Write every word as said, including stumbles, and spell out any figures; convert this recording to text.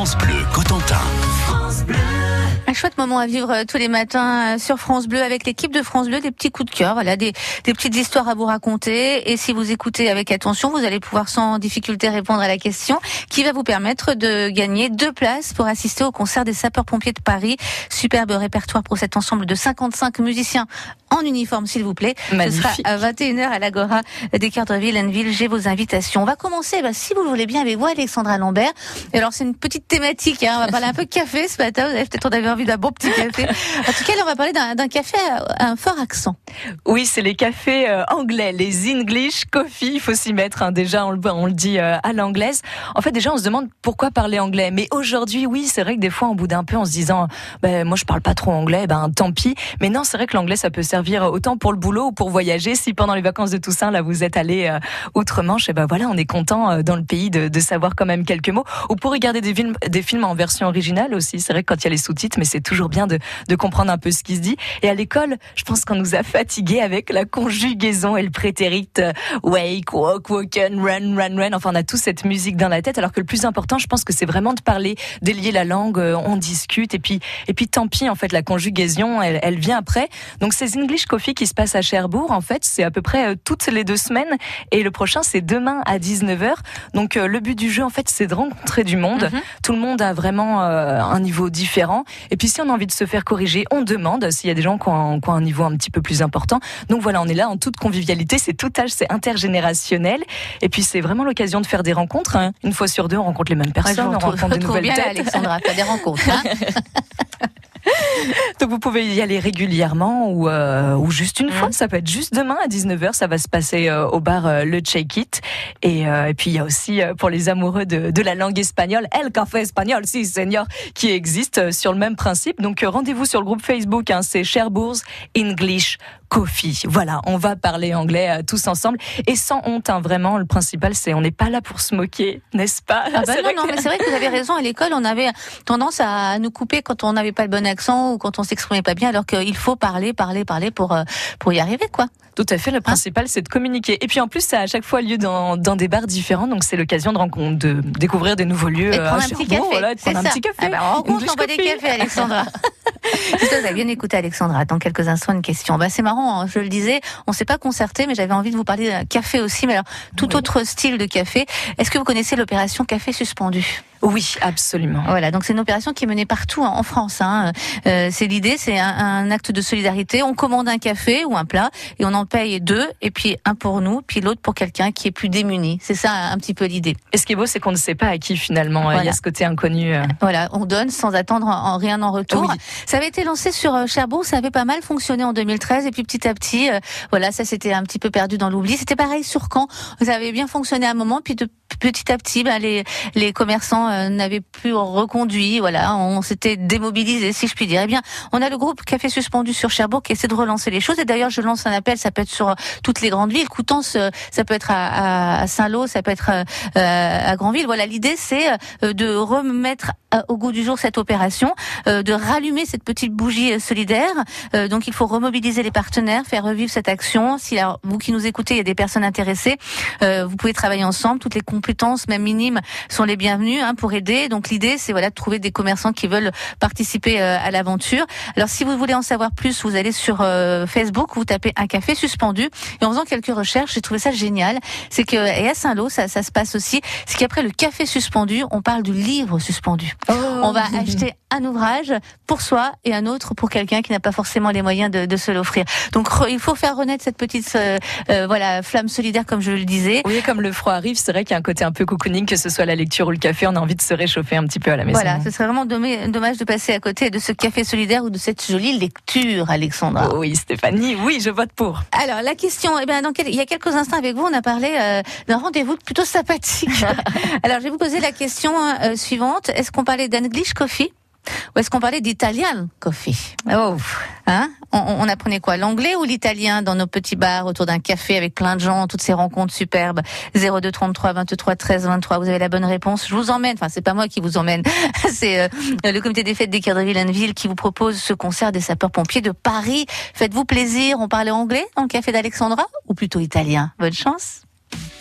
France Bleu Cotentin. Un chouette moment à vivre tous les matins sur France Bleu avec l'équipe de France Bleu, des petits coups de cœur, voilà, des, des petites histoires à vous raconter. Et si vous écoutez avec attention, vous allez pouvoir sans difficulté répondre à la question qui va vous permettre de gagner deux places pour assister au concert des sapeurs-pompiers de Paris. Superbe répertoire pour cet ensemble de cinquante-cinq musiciens en uniforme, s'il vous plaît. Magnifique. Ce sera à vingt et une heures à l'Agora d'Équeurdreville-Henneville. J'ai vos invitations. On va commencer, bah, si vous le voulez bien, avec vous, Alexandra Lambert. Et alors, c'est une petite thématique, hein. On va parler un peu de café ce matin. Vous avez peut-être en avez envie d'un bon petit café. En tout cas, là, on va parler d'un, d'un café à un fort accent. Oui, c'est les cafés euh, anglais, les English coffee. Il faut s'y mettre, hein. Déjà, on le, on le dit euh, à l'anglaise. En fait, déjà, on se demande pourquoi parler anglais. Mais aujourd'hui, oui, c'est vrai que des fois, on boude un peu en se disant, ben, moi, je parle pas trop anglais, ben, tant pis. Mais non, c'est vrai que l'anglais, ça peut servir autant pour le boulot ou pour voyager. Si pendant les vacances de Toussaint, là, vous êtes allé euh, outre-Manche, et ben voilà, on est content euh, dans le pays de, de savoir quand même quelques mots. Ou pour regarder des films, des films en version originale aussi. C'est vrai que quand il y a les sous-titres, mais c'est toujours bien de, de comprendre un peu ce qui se dit. Et à l'école, je pense qu'on nous a fatigués avec la conjugaison et le prétérit euh, wake, walk, walken, run, run, run. Enfin, on a tous cette musique dans la tête. Alors que le plus important, je pense que c'est vraiment de parler, délier la langue, euh, on discute. Et puis, et puis tant pis, en fait, la conjugaison, elle, elle vient après. Donc, ces English Coffee qui se passe à Cherbourg, en fait, c'est à peu près euh, toutes les deux semaines. Et le prochain, c'est demain à dix-neuf heures. Donc, euh, le but du jeu, en fait, c'est de rencontrer du monde. Mm-hmm. Tout le monde a vraiment euh, un niveau différent. Et puis, si on a envie de se faire corriger, on demande s'il y a des gens qui ont, qui ont un niveau un petit peu plus important. Donc voilà, on est là en toute convivialité. C'est tout âge, c'est intergénérationnel. Et puis, c'est vraiment l'occasion de faire des rencontres. Hein. Une fois sur deux, on rencontre les mêmes personnes, ouais, on rencontre de nouvelles bien têtes. Là, Alexandra, pas des rencontres. Hein. Donc vous pouvez y aller régulièrement ou, euh, ou juste une mmh. fois. Ça peut être juste demain à dix-neuf heures. Ça va se passer euh, au bar euh, Le Check It. Et, euh, et puis il y a aussi euh, pour les amoureux de, de la langue espagnole, El Café Espagnol, si señor, qui existe euh, sur le même principe. Donc euh, rendez-vous sur le groupe Facebook. Hein, c'est Cherbourg English Coffee. Voilà, on va parler anglais euh, tous ensemble et sans honte. Hein, vraiment, le principal c'est on n'est pas là pour se moquer, n'est-ce pas? Ah bah non, non, que... mais c'est vrai que vous avez raison. À l'école, on avait tendance à nous couper quand on n'avait pas le bon accent ou quand on s'exprimait pas bien, alors qu'il faut parler, parler, parler pour euh, pour y arriver, quoi. Tout à fait. Le principal, hein? C'est de communiquer. Et puis en plus, ça a à chaque fois lieu dans dans des bars différents, donc c'est l'occasion de rencontre, de découvrir des nouveaux lieux. Et de prendre un petit café. Voilà, de prendre un petit café. Ah bah, on rencontre, on boit des cafés, Alexandra. Vous avez bien écouté, Alexandra. Dans quelques instants, une question. Bah, c'est marrant, hein, je le disais, on s'est pas concerté, mais j'avais envie de vous parler d'un café aussi, mais alors tout oui. autre style de café. Est-ce que vous connaissez l'opération Café Suspendu? Oui, absolument. Voilà, donc c'est une opération qui est menée partout en France. Hein. Euh, c'est l'idée, c'est un, un acte de solidarité. On commande un café ou un plat et on en paye deux, et puis un pour nous, puis l'autre pour quelqu'un qui est plus démuni. C'est ça un petit peu l'idée. Et ce qui est beau, c'est qu'on ne sait pas à qui finalement. Voilà. Il y a ce côté inconnu. Euh... Voilà, on donne sans attendre en, en rien en retour. Oui. Ça avait été lancé sur Cherbourg, ça avait pas mal fonctionné en deux mille treize, et puis petit à petit, euh, voilà, ça s'était un petit peu perdu dans l'oubli. C'était pareil sur Caen, ça avait bien fonctionné à un moment, puis de petit à petit, ben, les, les commerçants euh, n'avaient plus reconduit. Voilà, on s'était démobilisé, si je puis dire. Eh bien, on a le groupe Café Suspendu sur Cherbourg qui essaie de relancer les choses. Et d'ailleurs, je lance un appel. Ça peut être sur toutes les grandes villes. Coutances, ça peut être à, à, à Saint-Lô, ça peut être à, à Granville. Voilà, l'idée, c'est de remettre au goût du jour cette opération, de rallumer cette petite bougie solidaire. Donc, il faut remobiliser les partenaires, faire revivre cette action. Si alors, vous qui nous écoutez, il y a des personnes intéressées, vous pouvez travailler ensemble. Toutes les compétences, même minimes, sont les bienvenues hein, pour aider. Donc l'idée, c'est voilà de trouver des commerçants qui veulent participer euh, à l'aventure. Alors si vous voulez en savoir plus, vous allez sur euh, Facebook, vous tapez un café suspendu. Et en faisant quelques recherches, j'ai trouvé ça génial. C'est que et à Saint-Lô, ça, ça se passe aussi. C'est qu'après le café suspendu, on parle du livre suspendu. Oh. On va acheter un ouvrage pour soi et un autre pour quelqu'un qui n'a pas forcément les moyens de, de se l'offrir. Donc re, il faut faire renaître cette petite euh, euh, voilà flamme solidaire, comme je le disais. Oui, comme le froid arrive, c'est vrai qu'il y a un côté un peu cocooning, que ce soit la lecture ou le café, on a envie de se réchauffer un petit peu à la maison. Voilà, ce serait vraiment dommage de passer à côté de ce café solidaire ou de cette jolie lecture, Alexandra. Oh oui, Stéphanie, oui, je vote pour. Alors, la question, eh bien, dans quel, il y a quelques instants avec vous, on a parlé euh, d'un rendez-vous plutôt sympathique. Alors, je vais vous poser la question euh, suivante. Est-ce qu'on parlait d'English Coffee ou est-ce qu'on parlait d'Italian Coffee? Oh, hein? On, on apprenait quoi? L'anglais ou l'italien dans nos petits bars autour d'un café avec plein de gens, toutes ces rencontres superbes? zéro deux trente-trois vingt-trois treize vingt-trois. Vous avez la bonne réponse. Je vous emmène. Enfin, c'est pas moi qui vous emmène. C'est euh, le comité des fêtes d'Équeurdreville-Henneville qui vous propose ce concert des sapeurs-pompiers de Paris. Faites-vous plaisir. On parlait anglais dans le café d'Alexandra ou plutôt italien? Bonne chance.